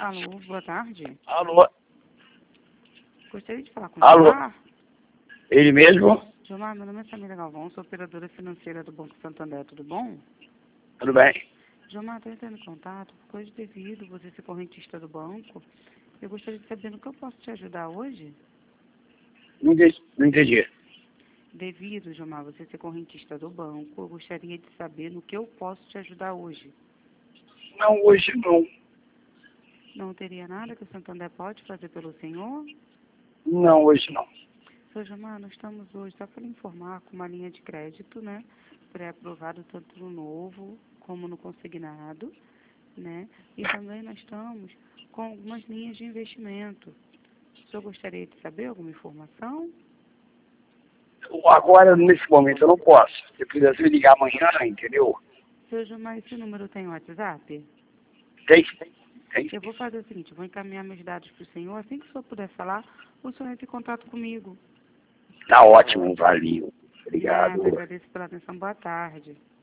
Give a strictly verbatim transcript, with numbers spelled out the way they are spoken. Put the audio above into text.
Alô, boa tarde. Alô? Gostaria de falar com o Alô? Gilmar. Ele mesmo? Gilmar, meu nome é Samira Galvão, sou operadora financeira do Banco Santander, tudo bom? Tudo bem? Gilmar, estou entrando em contato por coisa devido você ser correntista do banco. Eu gostaria de saber no que eu posso te ajudar hoje. Não entendi. Não entendi. Devido, Gilmar, você ser correntista do banco, eu gostaria de saber no que eu posso te ajudar hoje. Não, hoje não. Não teria nada que o Santander pode fazer pelo senhor? Não, hoje não. Seu Gilmar, nós estamos hoje, só para lhe informar, com uma linha de crédito, né? Pré-aprovado tanto no novo como no consignado, né? E também nós estamos com algumas linhas de investimento. O senhor gostaria de saber alguma informação? Agora, nesse momento, eu não posso. Se pudesse me ligar amanhã, entendeu? Seu Gilmar, esse número tem WhatsApp? Tem? Tem? Eu vou fazer o seguinte, eu vou encaminhar meus dados para o senhor. Assim que o senhor puder falar, o senhor entra em contato comigo. Tá ótimo, valeu. Nada, Obrigado. agradeço pela atenção. Boa tarde.